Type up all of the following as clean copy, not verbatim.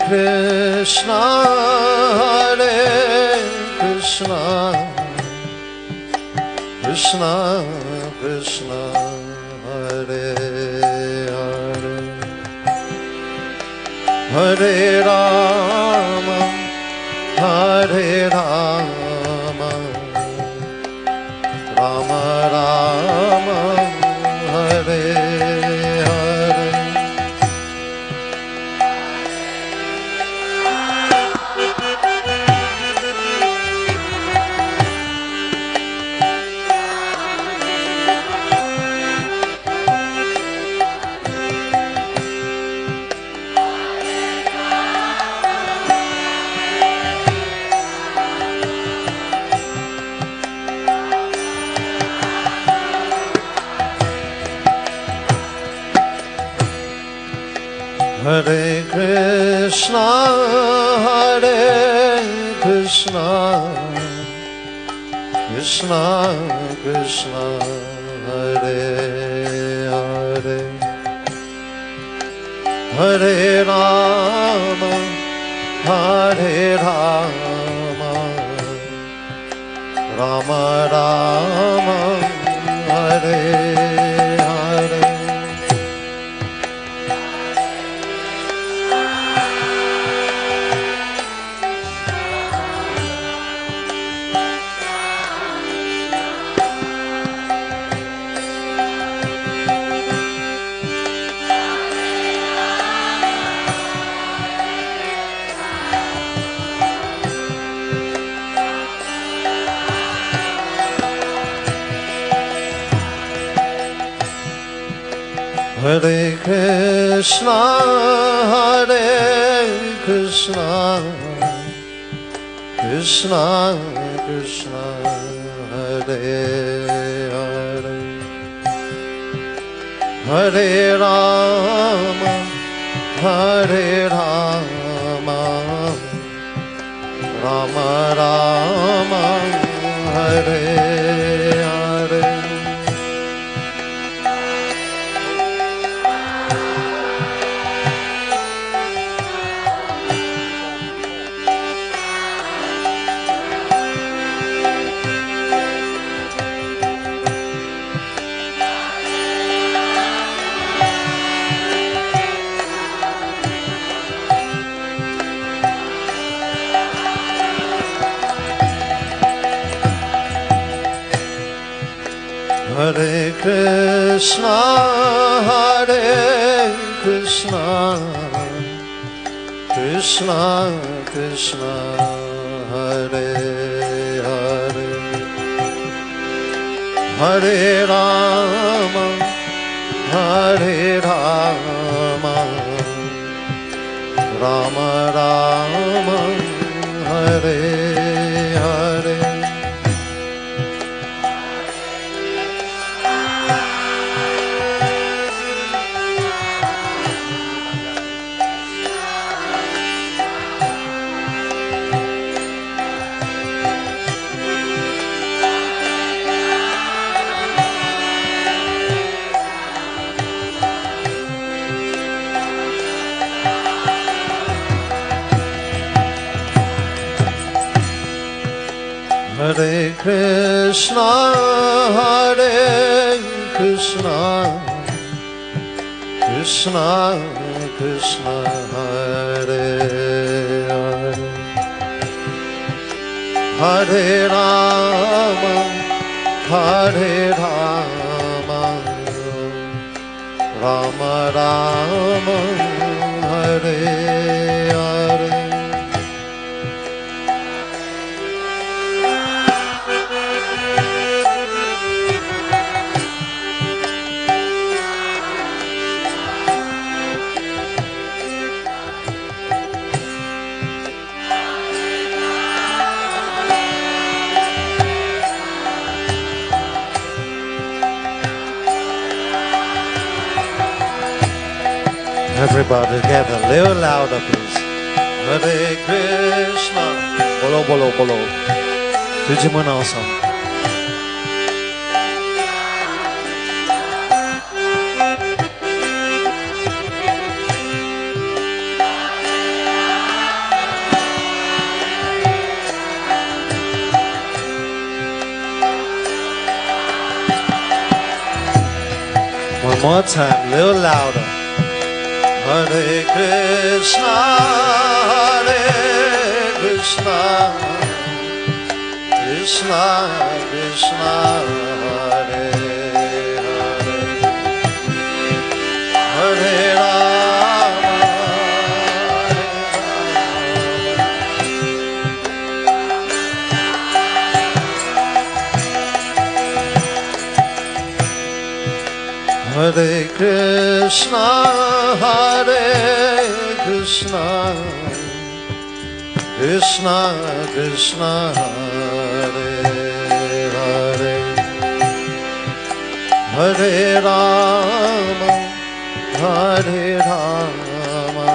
Krishna, Krishna Krishna, Hare Hare, Hare Rama, Hare Rama, Rama Rama, Hare Hare. Hare Krishna, Krishna Krishna, Hare Hare, Hare Rama, Hare Rama, Rama Rama, Hare Hare. Hare Krishna, Krishna Krishna, Hare Hare, Hare Rama, Hare Rama, Rama Rama, Hare Hare. Hare Krishna, Krishna Krishna, Hare Hare, Hare Rama, Hare Rama, Rama Rama, Hare Hare. Hare Krishna, Krishna Krishna, Hare Hare, Hare Rama, Hare Rama, Rama Rama, Hare Hare. Everybody together, a little louder please. Hare Krishna, bolo bolo bolo. Tout le monde ensemble. more time, a little louder. Hare Krishna, Hare Krishna, Krishna Krishna, Hare Hare, Hare Rama, Hare Krishna, Hare Krishna, Krishna Krishna, Hare Hare, Hare Rama, Hare Rama,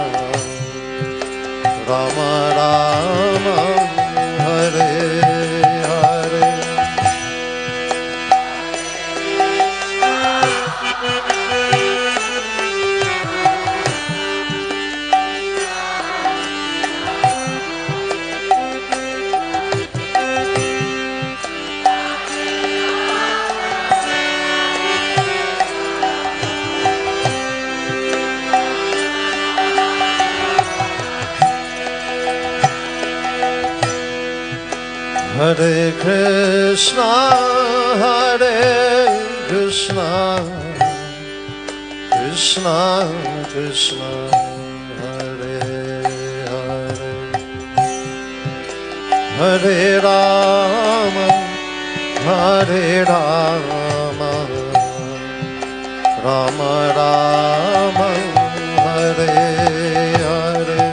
Rama Rama, Hare Hare. Hare Krishna, Hare Krishna, Krishna Krishna, Hare Hare, Hare Rama, Hare Rama, Rama Rama, Hare Hare.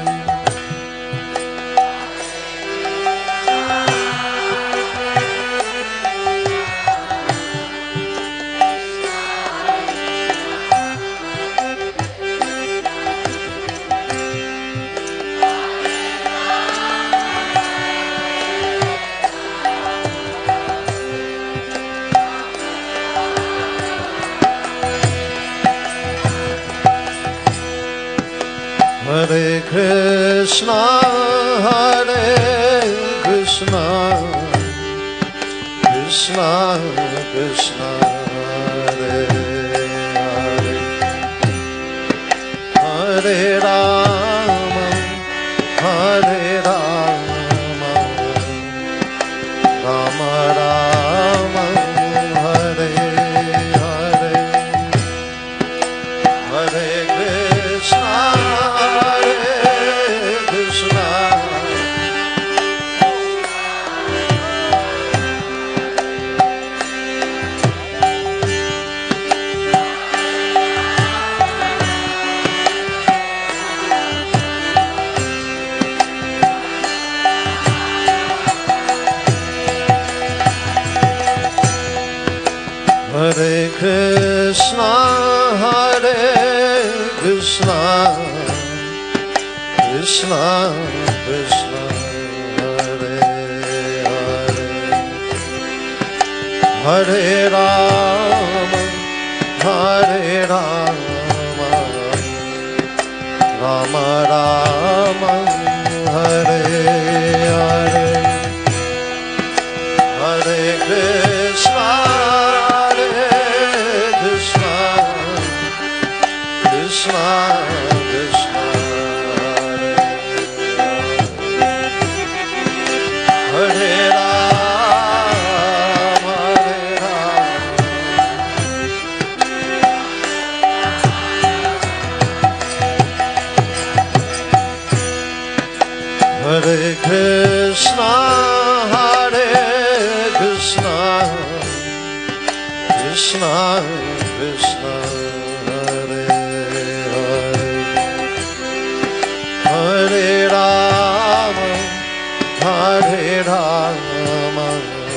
Hare Krishna, Hare Krishna, Krishna Krishna, Hare Hare, Hare Rama, Hare Rama, Rama Rama, Hare Hare, Hare Krishna, Hare Krishna, Hare Krishna, Krishna Krishna, Hare Hare, Hare Rama, Hare Rama, Rama Rama, Hare Hare, Hare Krishna, Krishna Krishna, Hare Rama, Hare Rama, Hare Krishna, Hare Krishna, Krishna Krishna, Hare Rama, Hare Rama,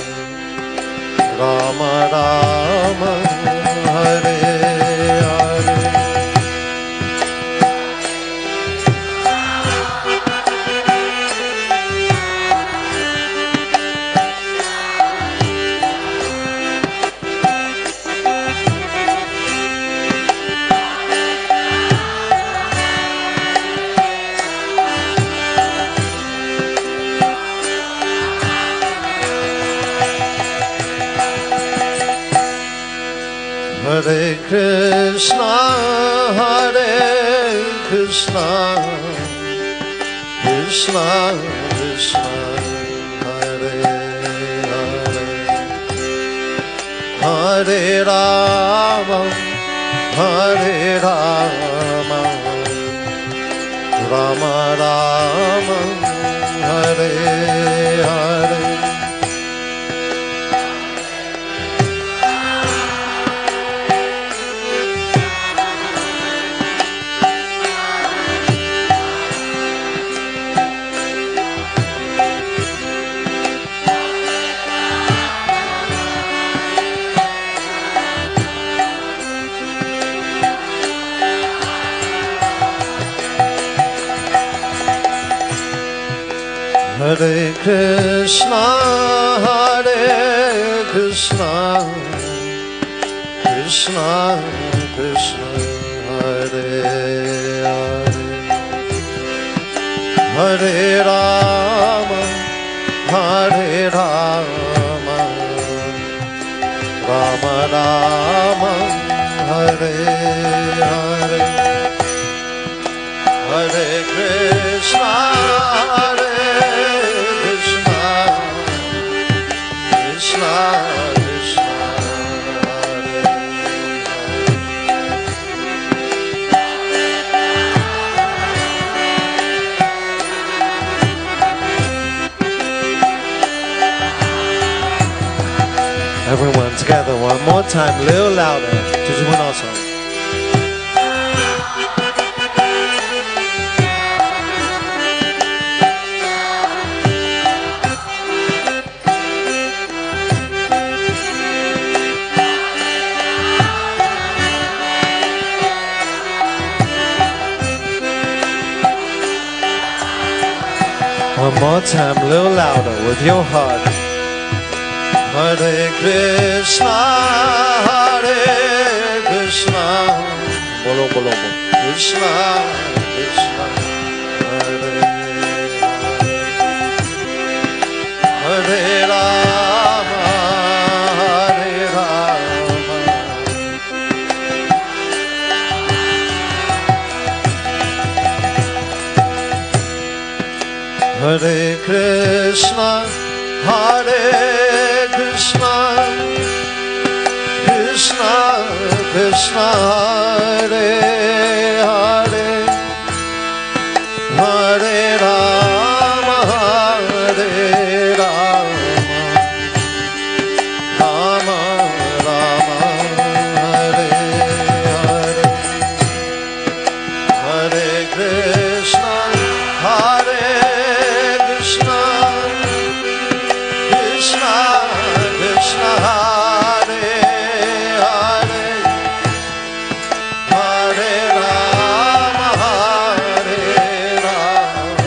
Rama Rama, Hare Hare. Hare Krishna, Hare Krishna, Krishna Krishna, Hare Hare, Hare Rama, Hare Rama, Rama Rama, Hare Hare. Hare Krishna, Hare Krishna, Krishna Krishna, Hare Hare, Hare Rama, Hare Rama, Rama Rama, Hare Hare, Hare Krishna, Hare Krishna, Krishna Krishna, Hare Hare. Everyone together one more time, a little louder. Tujuh also. One more time, a little louder with your heart. Hare Krishna, Hare Krishna, bolo bolo bolo, Krishna Krishna, Hare Hare, Hare Rama, Hare Rama, Hare Krishna, Hare Krishna, Krishna Krishna, Hare Hare, Hare Rama, Hare Rama, Rama Rama, Hare Hare, Hare Krishna, Hare Krishna, Krishna Krishna, Hare Hare, Hare Rama, Hare Rama,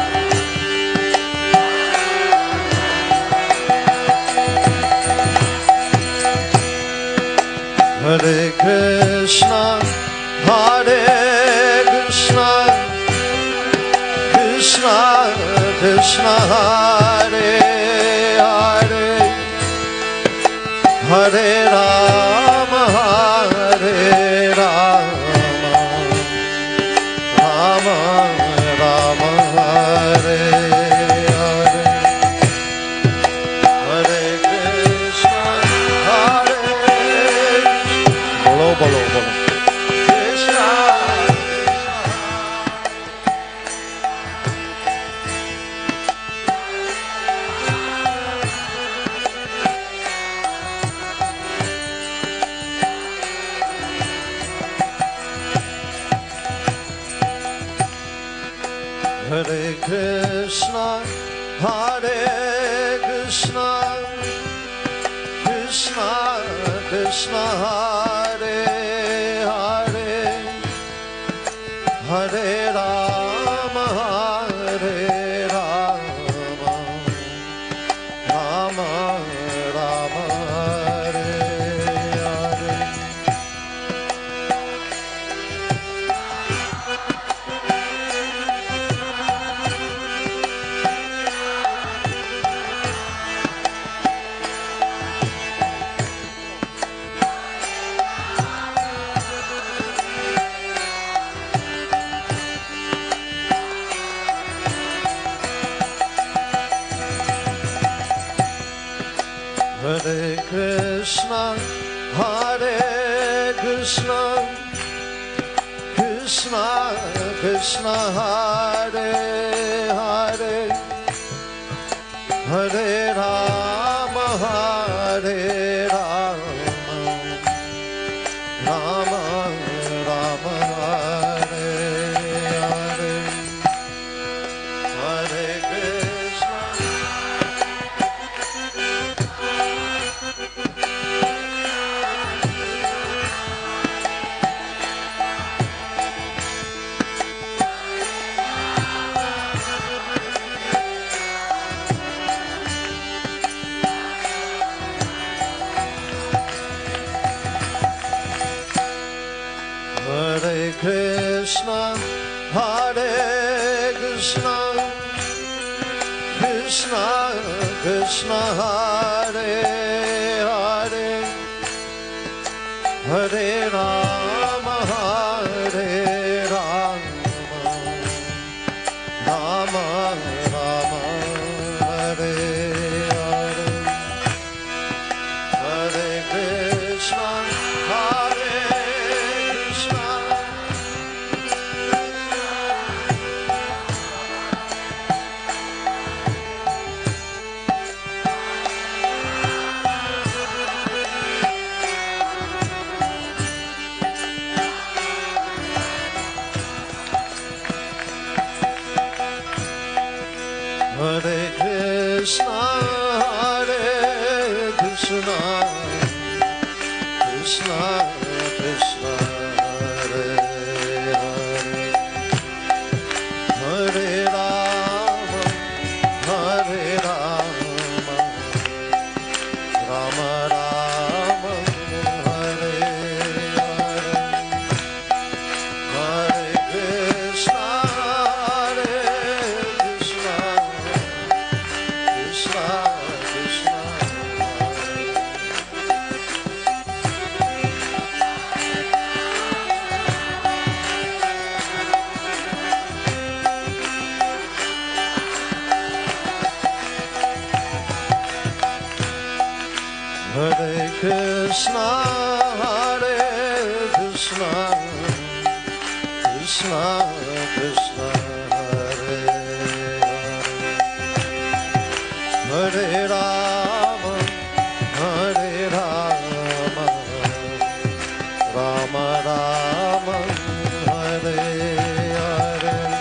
Hare Krishna, Hare Krishna, Krishna Krishna, Hare Hare, Hare Rama, Hare Rama, Rama Rama, Hare Hare, Hare Krishna, Hare Krishna, bolo bolo bolo, Krishna Hare Krishna, Hare Krishna, Krishna Krishna, Hare Hare, Hare Rama, Hare Rama, Rama Rama, Hare Hare. Hare Krishna, Hare Krishna, Krishna Krishna, Hare Hare, Hare Rama, Hare Rama, Rama Rama, Hare Hare, Hare Krishna. Hare Krishna, Hare Krishna, Krishna Krishna, Hare Hare, Hare Rama, Hare Rama, Rama Rama, Hare Hare, Hare Krishna, Hare Krishna. Hare Krishna, Hare Krishna, Krishna Krishna, Hare Hare, Hare Rama, Hare Rama, Rama Rama, Hare Hare, Hare Krishna, Hare Krishna, Krishna Krishna, Hare Krishna, Hare Krishna, Krishna Krishna, Hare Hare, Hare Rama, Hare Rama, Rama Rama, Hare Hare.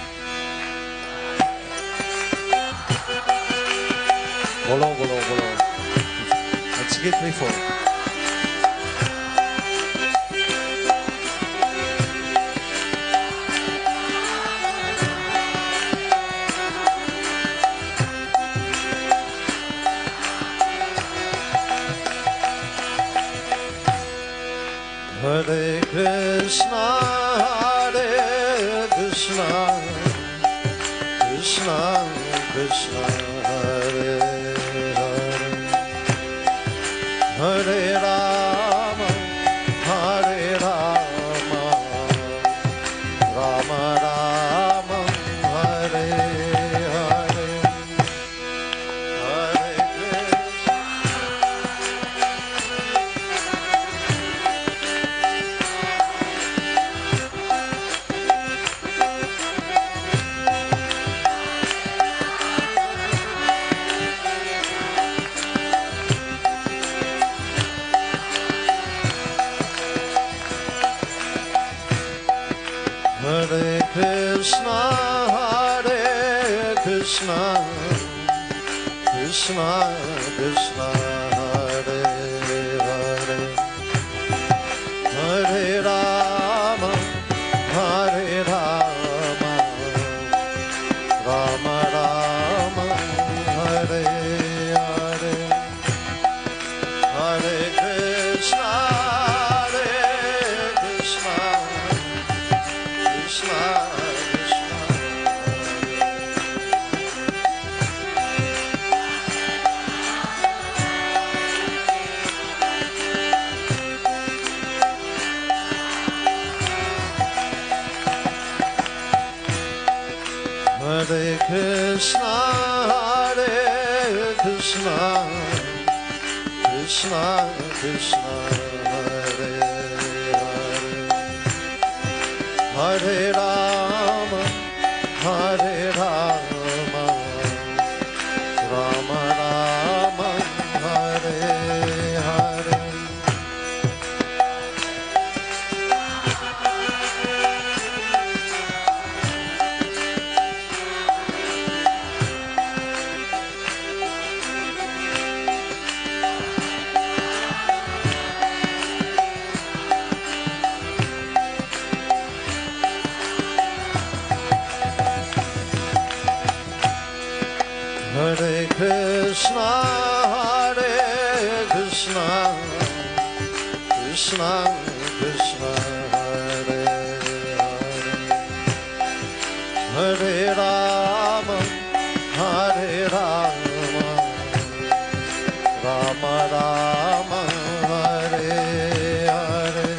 Bolo, bolo, bolo. Let's get me for. Hare Krishna, Hare Krishna, Krishna Krishna, Hare Hare, Hare Rama, Hare Rama, Rama Rama, Hare Hare, Hare Krishna. Hare Krishna, Hare Krishna, Krishna Krishna, Hare Hare, Hare Rama, Hare Rama, Rama Rama, Hare Hare, Hare Krishna, Hare Krishna, Krishna Krishna, Hare Krishna, Hare Krishna, Krishna Krishna Hare Hare Hare Rama Hare Rama Rama Rama Hare Hare Hare Krishna, Krishna Krishna, Hare Hare, Hare Rama, Rama Rama, Hare Hare,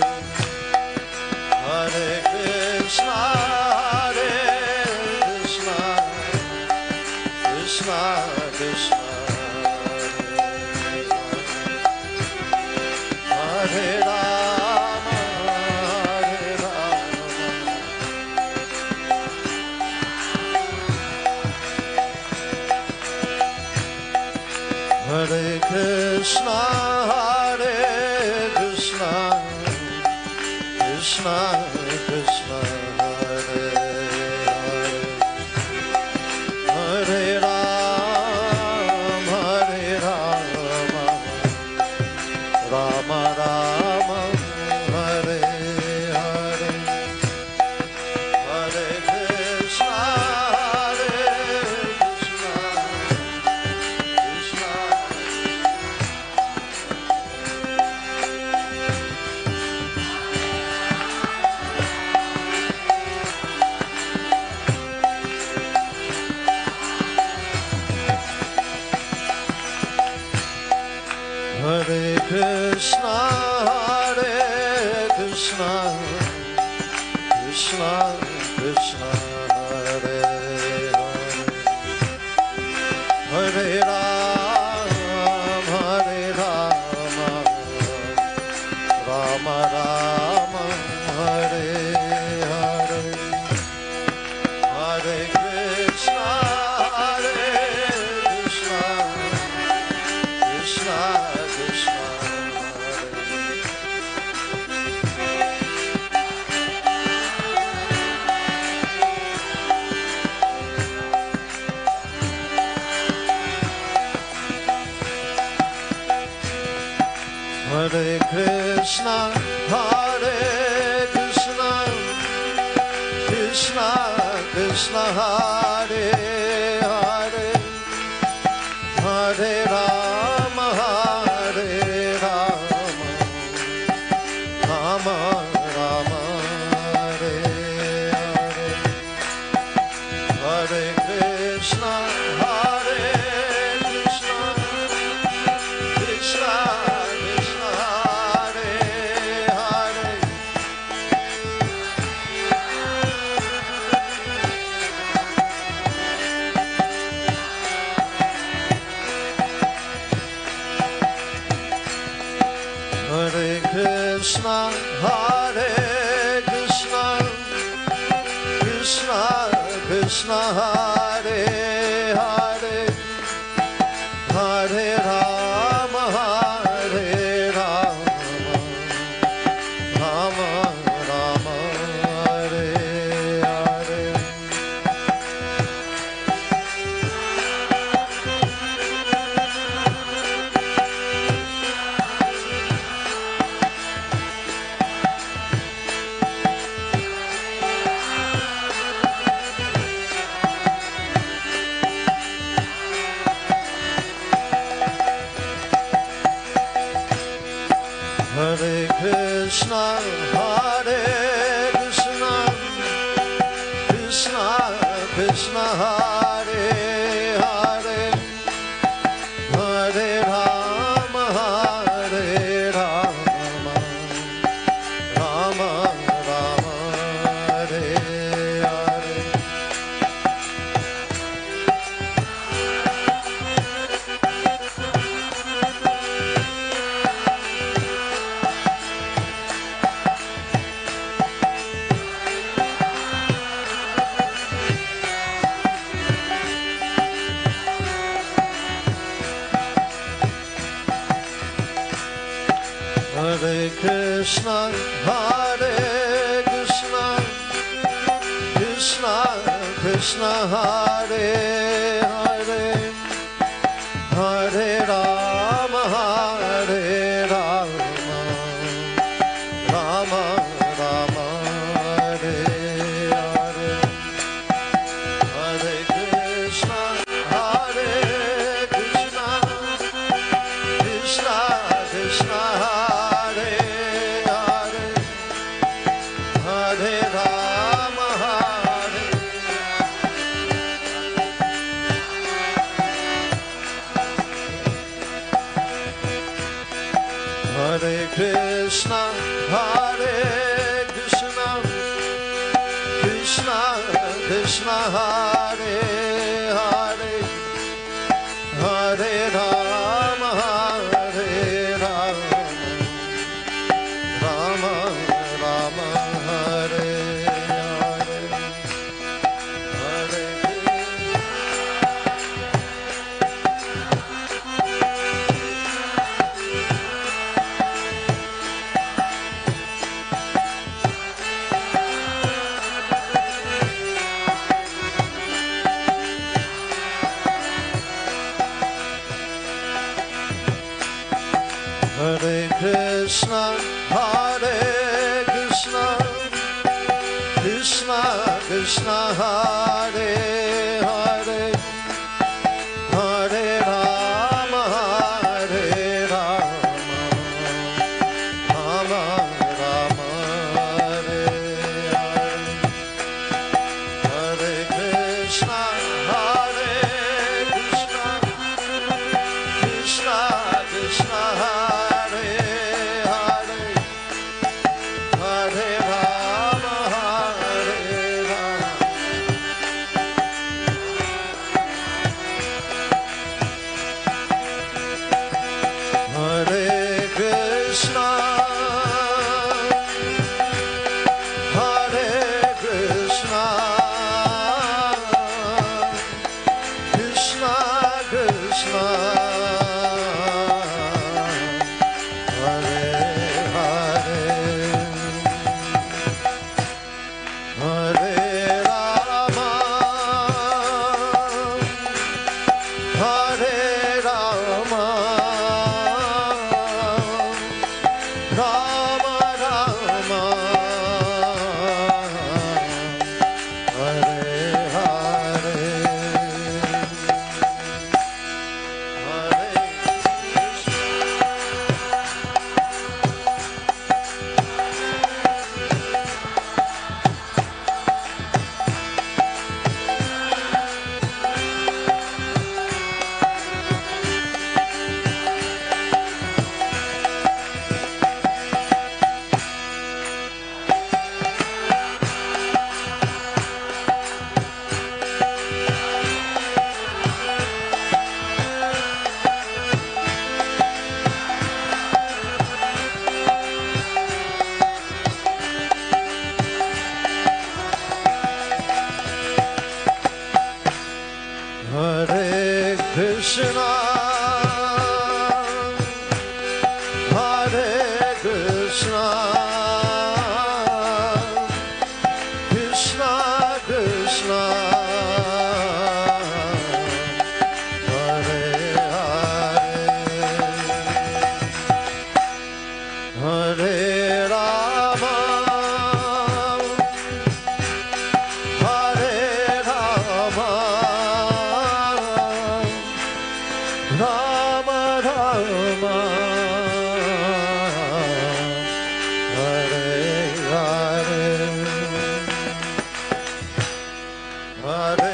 Hare Krishna, Krishna Krishna, Hare Rama, Hare Krishna, Krishna Krishna, Hare Hare, Hare Rama, Rama Rama, Hare Hare, Hare Krishna, Krishna Hare Krishna, Krishna Krishna, Hare Hare, Hare Rama, Rama Rama, Hare Hare, Hare Krishna, Krishna Krishna, Hare Krishna, Krishna Krishna, Hare Hare, Hare Rama, Rama Rama, Hare Hare, Hare Krishna, Krishna Krishna, Hare Hare, Hare Krishna, Krishna Krishna, Hare Hare, Hare Rama, Rama Rama, Hare Hare, Krishna, Hare Krishna, Krishna Krishna, Hare Hare, Hare Rama, Hare Rama, Rama Rama, Hare Hare, Hare Krishna, Hare Krishna, Krishna Krishna, Hare Hare, Hare Rama, Hare Krishna, Hare Krishna, Krishna Krishna, Hare Hare, Hare Rama, Hare Rama, Rama Rama, Hare Hare, Hare Hare Krishna, Hare Krishna, Krishna Krishna, Hare Hare, Hare Rama, Hare Rama, Rama Rama, Hare Hare, Hare Krishna, Hare Krishna, Krishna Krishna, Hare Hare, Hare Rama, Hare Rama, Hare Krishna, Hare Krishna, Krishna Krishna, Hare Hare, Hare Rama, Hare Rama, Rama Rama, Hare Hare, Hare Hare Krishna, Hare Krishna, Krishna Krishna, Hare Hare, Hare Rama, Hare Rama, Rama Rama, Hare Hare, Hare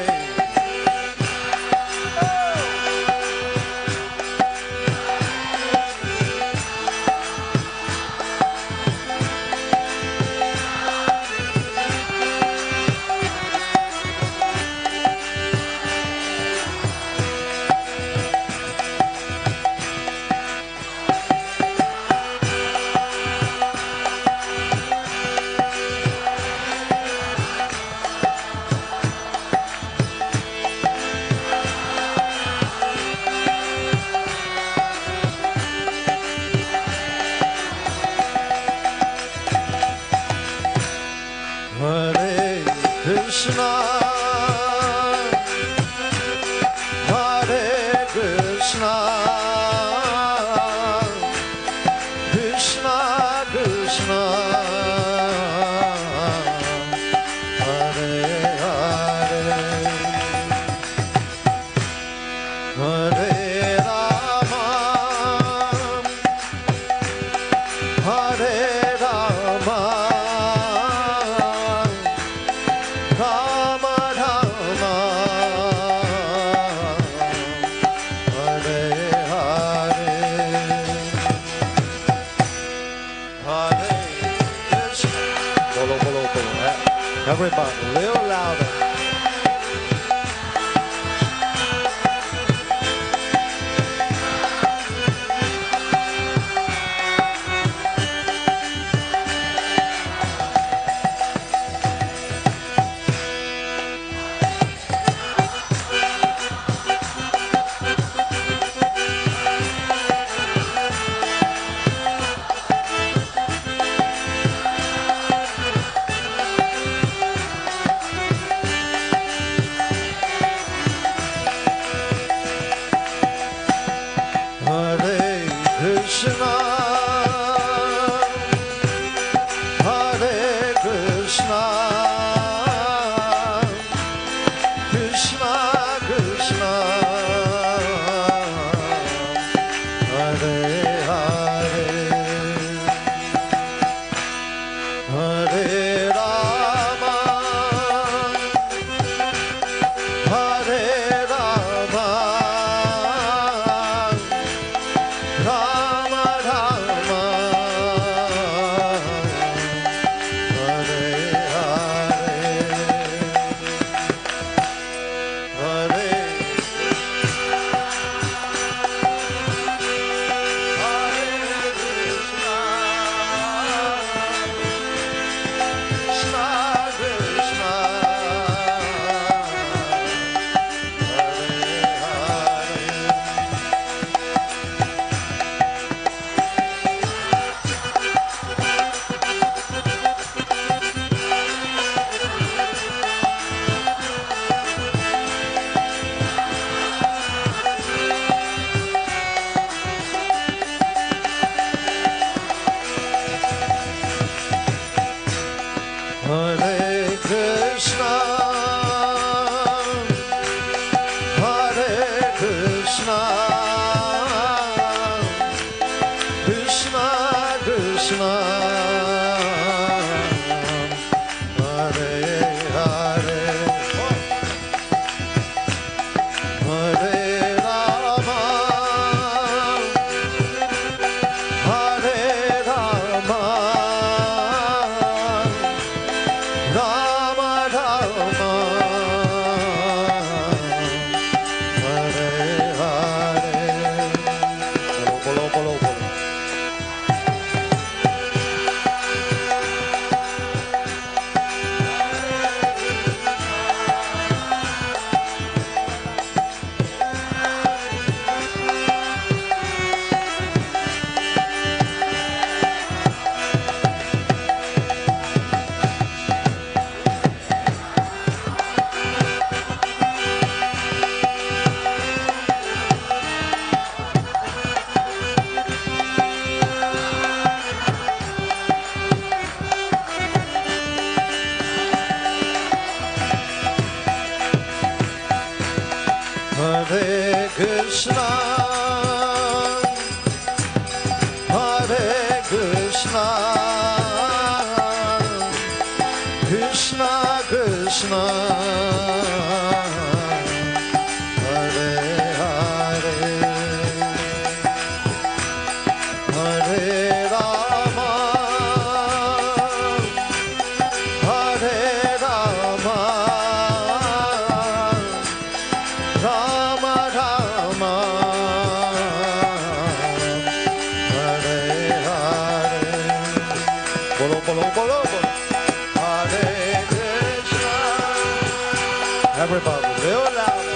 Krishna, Hare Krishna, Krishna Krishna, Hare Hare, Hare Rama, Hare Rama, Rama Rama, Hare Hare, Hare Krishna. Bolo, bolo, bolo. Everybody, a little louder. Hare Krishna, Hare Krishna, Krishna Krishna, Hare Hare, Hare Rama, Hare Rama, Rama Rama, Hare Hare, Hare Krishna, Krishna Krishna, Hare Krishna, Hare Krishna, Krishna Krishna, Hare Hare, Hare Rama, Hare Rama, Rama Rama, Hare Hare. Bolo, bolo, bolo, bolo. Hare Krishna, Hare Krishna, Krishna Krishna, Hare Hare, Hare Rama, Hare Rama, Rama Rama, Hare Hare. Bolo, bolo, bolo, bolo. Hare Krishna. Everybody, little louder.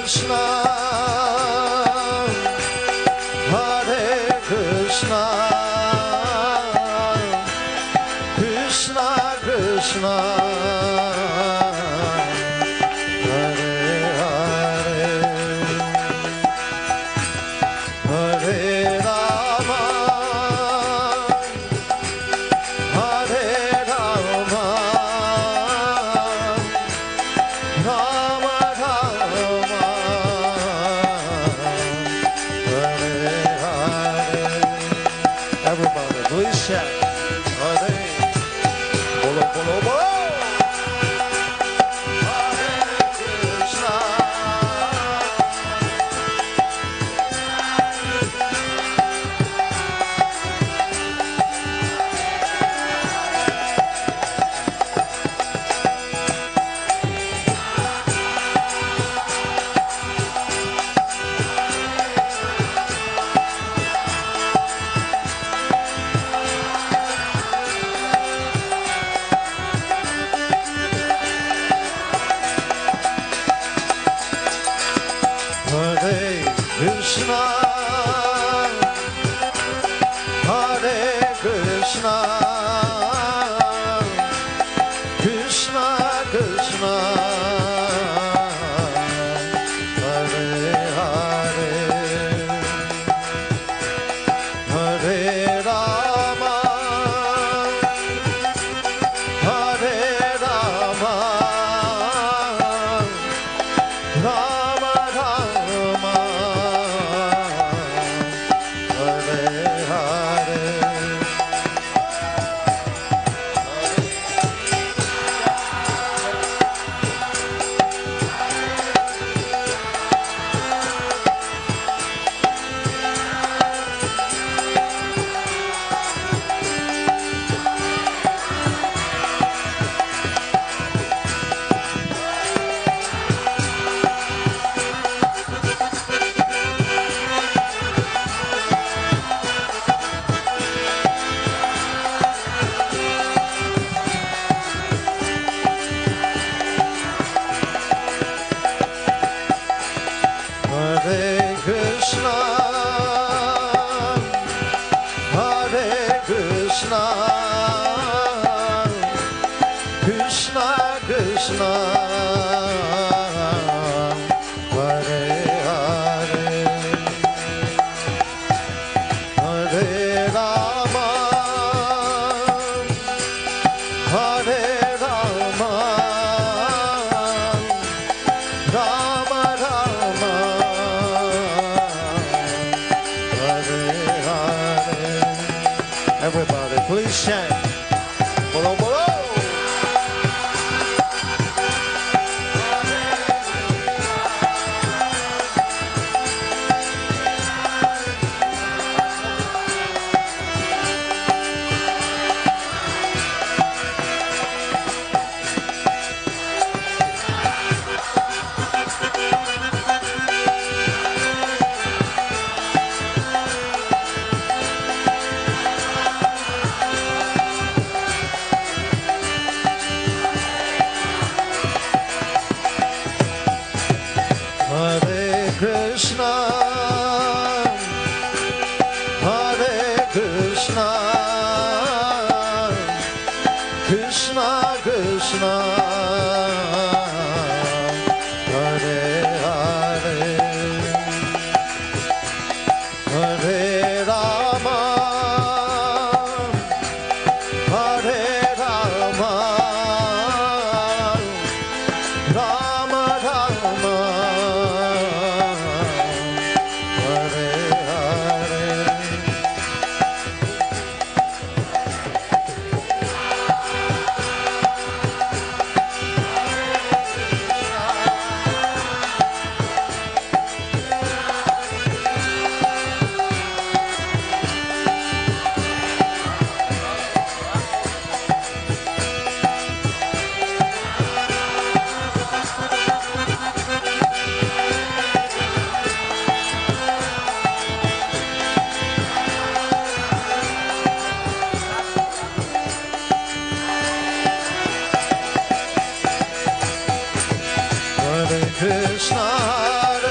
Krishna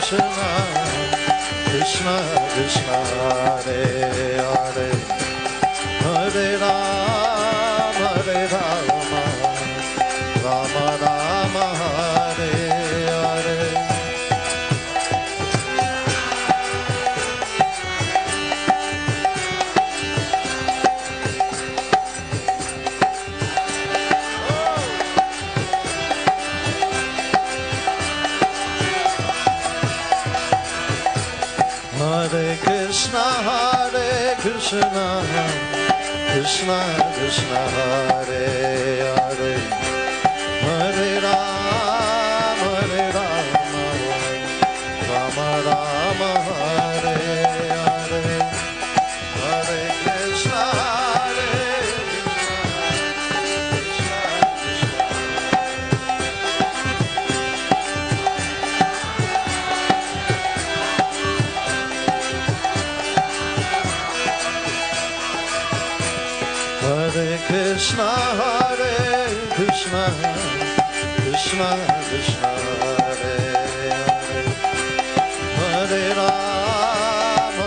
Krishna Krishna Hare Hare Hare Rama Rama Rama Hare Hare Hare Krishna Krishna Krishna Hare Hare Hare Rama Rama Rama Hare Hare Hare Krishna Krishna Hare Krishna Krishna Krishna Hare Hare Hare Rama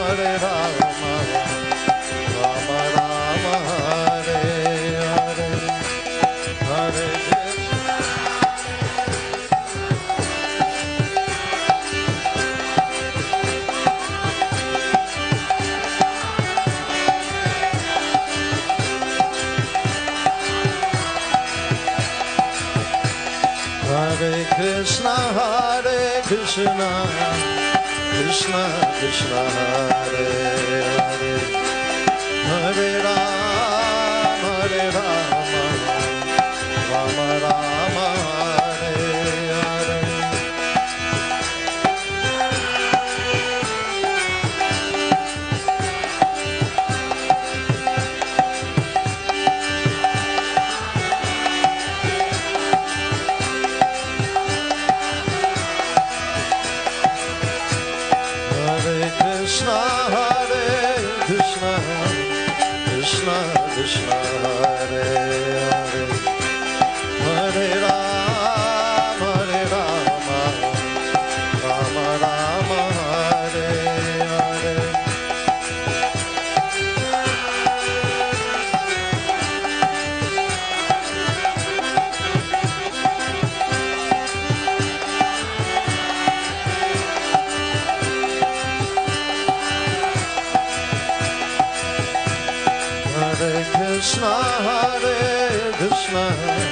Rama Rama Hare Hare Hare Krishna Hare Krishna Krishna Krishna Hare Hare Hare Rama Rama Rama Hare Hare Krishna Krishna Krishna Hare Hare Hare Rama Rama Rama Hare Hare Hare Krishna Krishna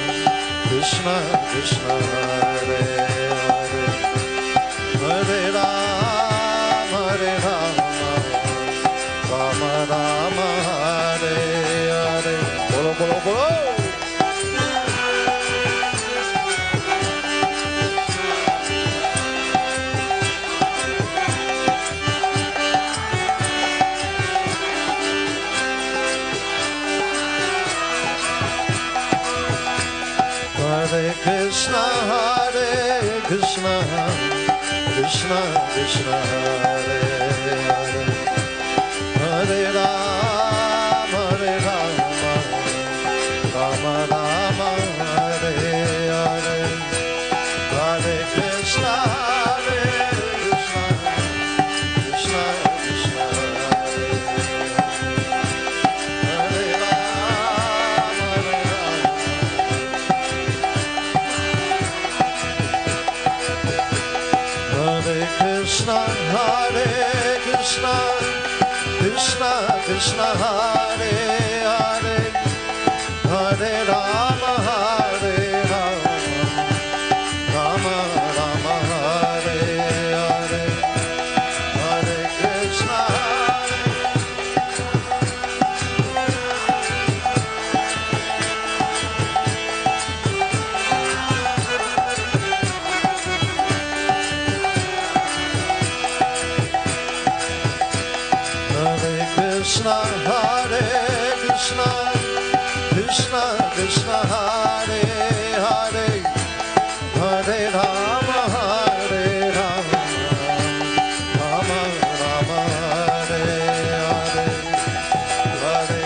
Krishna Hare Hare Hare Rama Rama Rama Hare Hare Bolo Bolo Bolo Hare Krishna Krishna Krishna Hare Hare Hare Rama Rama Rama Hare Hare Hare Krishna Krishna Krishna Hare Hare Rama Hare Krishna Krishna Krishna Hare Hare Hare Rama Rama Rama Hare Hare Hare Krishna Krishna Krishna Krishna Hare Hare Hare Rama Rama Rama Hare Hare Hare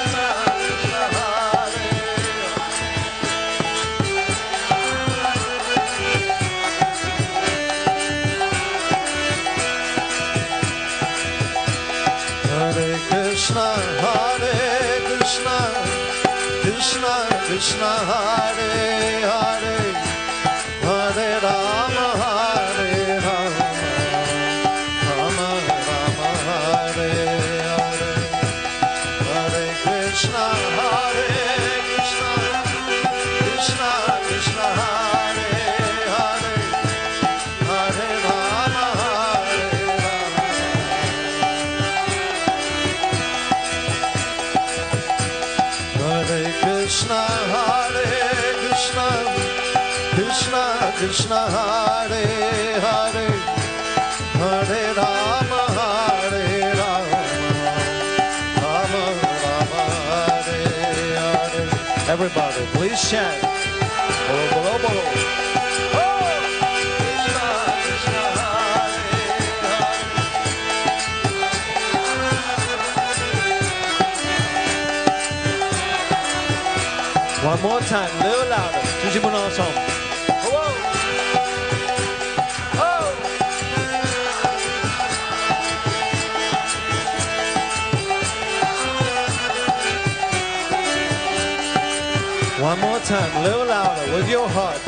Krishna Krishna Krishna Hare Hare Hare Rama Hare Rama Rama Rama Hare Hare Hare Krishna Hare Krishna Krishna Krishna Hare Hare Hare Rama Hare Rama Hare Krishna Hare Krishna Krishna Krishna Hare Hare Hare Rama Hare Rama Rama Rama Hare Hare. Everybody, please chant. Bolo, bolo, bolo. Oh! Krishna Krishna Hare Hare. One more time, a little louder. tout le monde ensemble. Oh! Oh! One more time, a little louder with your heart.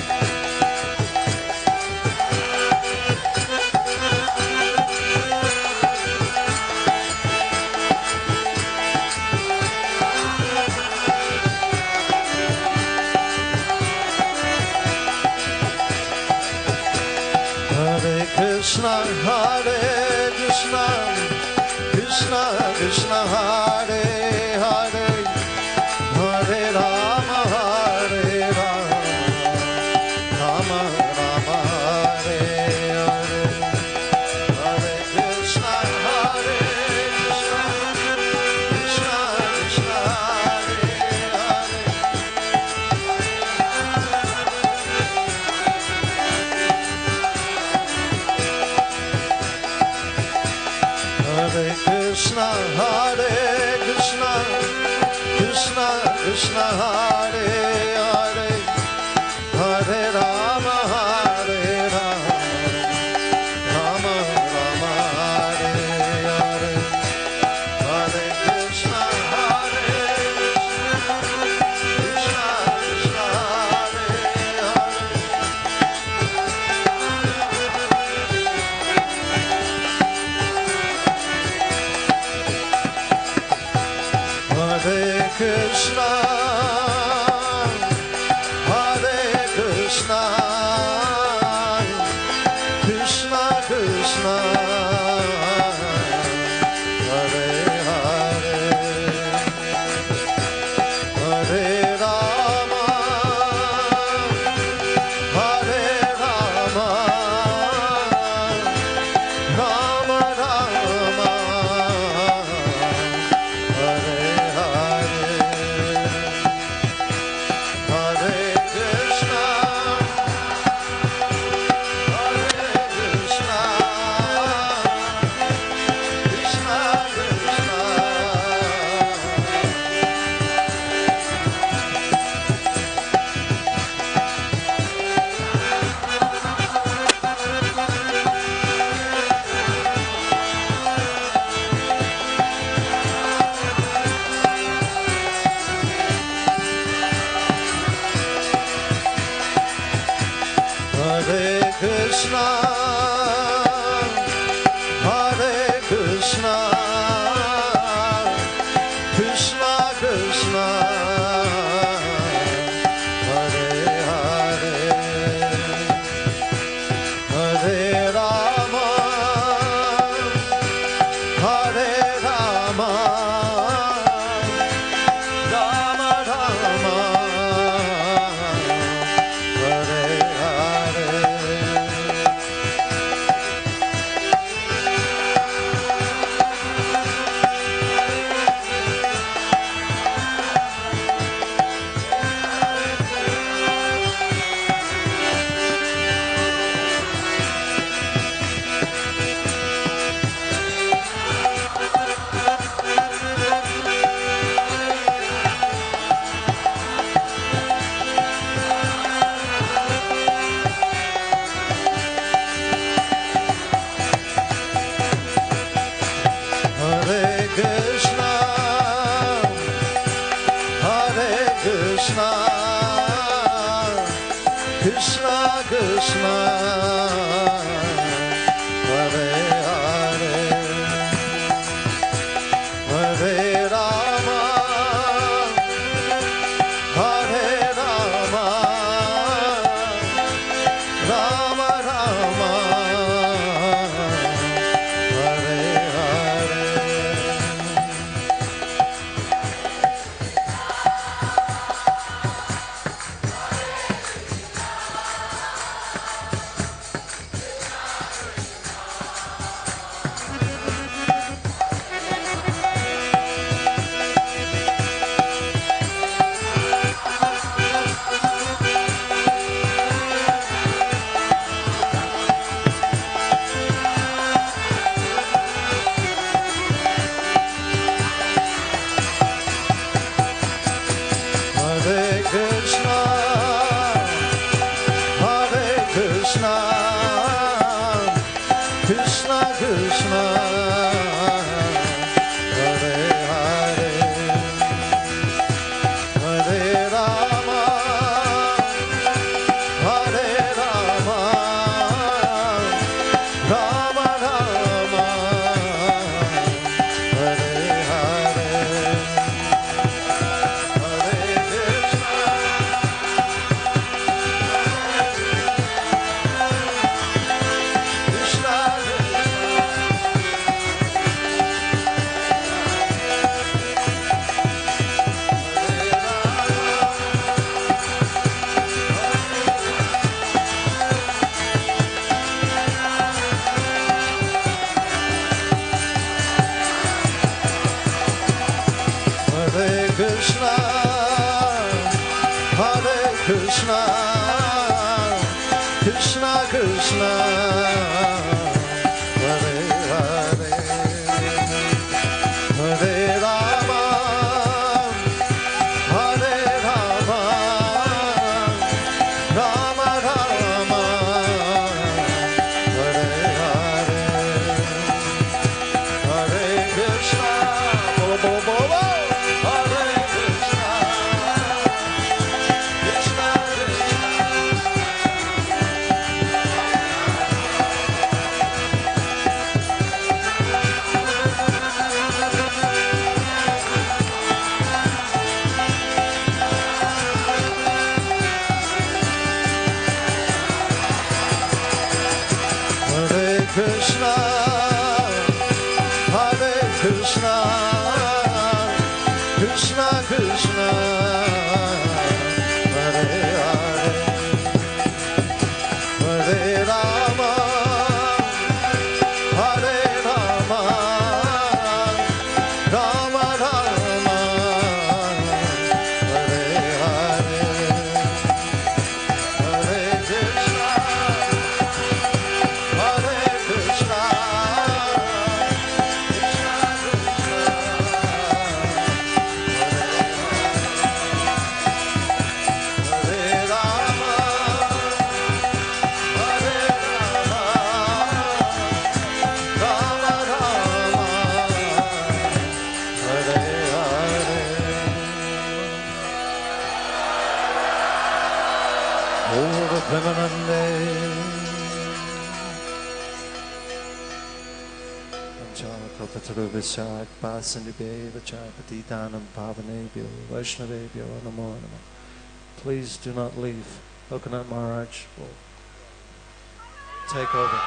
Hare Krishna, Hare Krishna, Krishna Krishna, Hare Hare, Hare Rama, Hare Rama, Rama Rama, Hare Hare. Hare Krishna, Hare Krishna, Krishna Krishna, Hare Hare. Hare Krishna, Hare Krishna, Krishna Krishna, Hare Hare, Hare Rama, Hare Rama, Rama Rama, Hare Hare. Hare Krishna, Hare Krishna, Krishna Krishna, Hare Hare. Hare Krishna, Hare Krishna, Krishna Krishna, Hare Hare, Hare Rama, Hare Rama, Rama Rama, Hare Hare. Hare Krishna, Hare Krishna, Krishna Krishna. Hare Krishna, Hare Krishna, Krishna Krishna, Hare Hare, Hare Rama, Hare Rama, Rama Rama, Hare Hare. Krishna, Krishna Krishna, Hare Hare, Hare Rama, Hare Rama, Rama Rama, Hare Hare. Hare Krishna, Hare Krishna, Krishna Krishna, Hare Hare, Hare Rama, Hare Rama, Rama Rama, Hare Hare. Hare Krishna, Krishna Krishna Krishna, Hare Hare, Hare Rama, Hare Rama, Rama Rama, Hare Hare, Hare Krishna, Bolo Bolo Bolo, Hare Krishna, Krishna Krishna. Hare Krishna, Hare Krishna, Krishna Krishna, Hare Hare, Hare Rama, Hare Rama, Rama Rama, Hare Hare, Hare Krishna, Hare Krishna, Krishna Krishna, Hare Rama, Hare Rama, Rama Rama, Hare Hare. Ora Premanande. Kalpatarubhishak Pasanibheva Patitanam Pavanebhyo Vaishnavebhyo Namo Namo. Please do not leave. Coconut Maharaj will take over.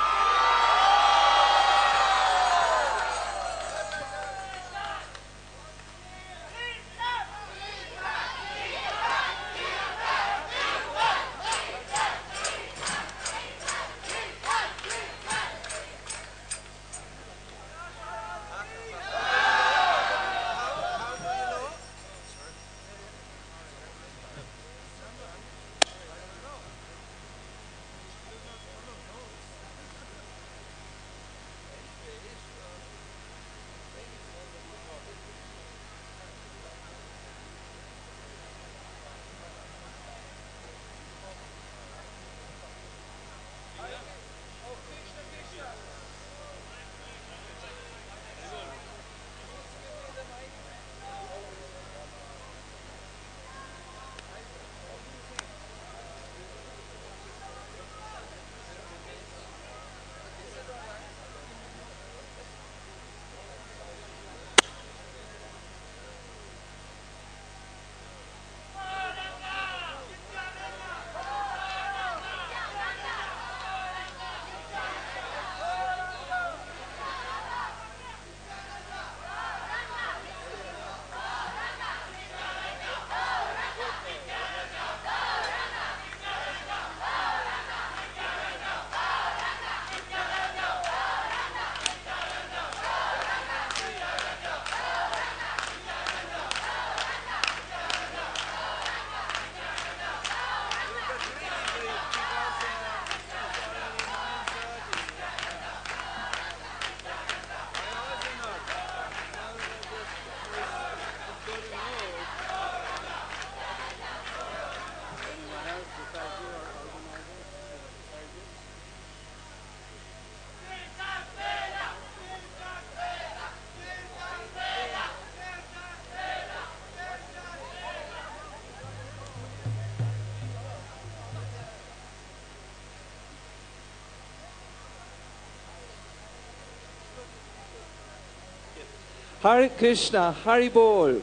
Hare Krishna, Hari Bol.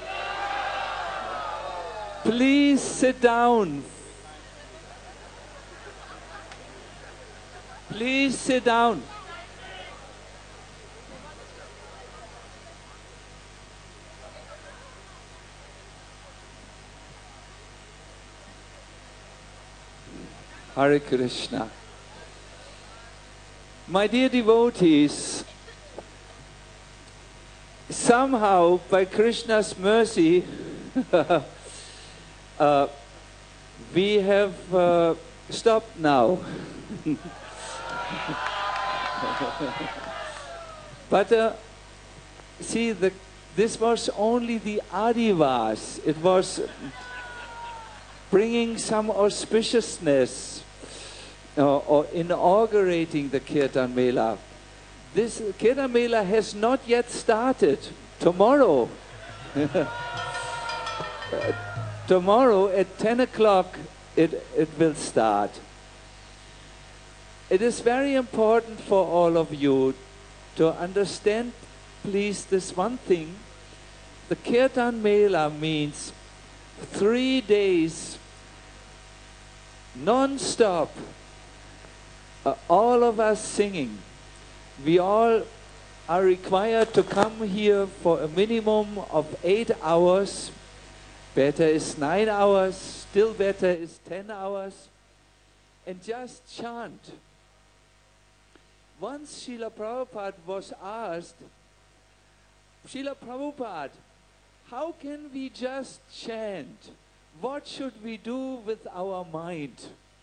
Please sit down. Please sit down. Hare Krishna. My dear devotees, somehow by Krishna's mercy, we have stopped now. But see, this was only the adivas. It was bringing some auspiciousness or inaugurating the Kirtan Mela. This Kirtan Mela has not yet started. Tomorrow, tomorrow at 10 o'clock it will start. It is very important for all of you to understand, please, this one thing. The Kirtan Mela means 3 days non-stop, all of us singing. We all are required to come here for a minimum of 8 hours. Better is 9 hours, still better is 10 hours. And just chant. Once Srila Prabhupada was asked, Srila Prabhupada, how can we just chant? What should we do with our mind?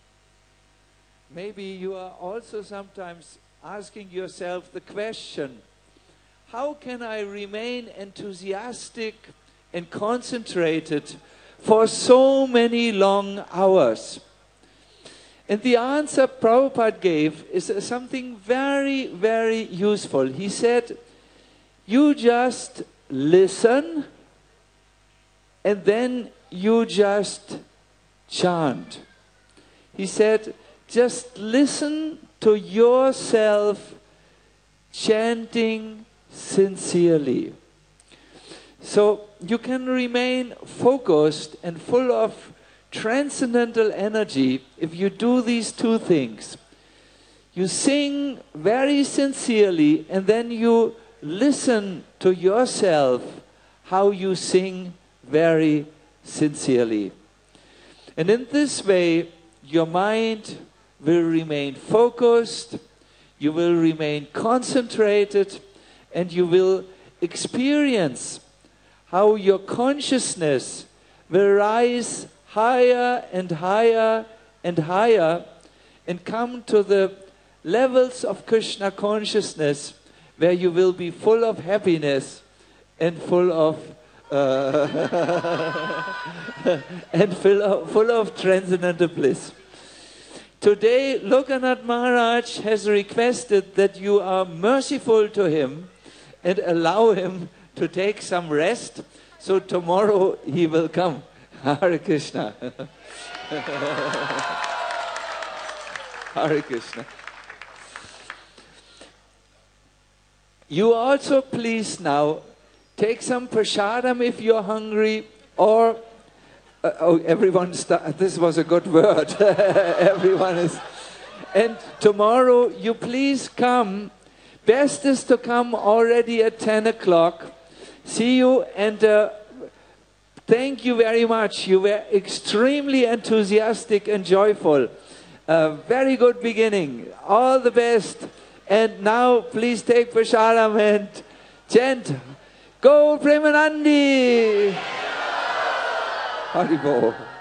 Maybe you are also sometimes asking yourself the question, how can I remain enthusiastic and concentrated for so many long hours? And the answer Prabhupada gave is something very, very useful. He said, you just listen and then you just chant. He said, just listen to yourself chanting sincerely. So you can remain focused and full of transcendental energy if you do these two things. You sing very sincerely and then you listen to yourself how you sing very sincerely. And in this way, your mind will remain focused, you will remain concentrated, and you will experience how your consciousness will rise higher and higher and higher and come to the levels of Krishna consciousness where you will be full of happiness and full of full of transcendental bliss. Today, Lokanath Maharaj has requested that you are merciful to him and allow him to take some rest. So tomorrow he will come. Hare Krishna. Hare Krishna. You also please now take some prasadam if you're hungry, or this was a good word. Everyone is. And tomorrow you please come. Best is to come already at 10 o'clock. See you, and thank you very much. You were extremely enthusiastic and joyful. Very good beginning. All the best. And now please take prasadam and chant Go Premanandi! Haribol.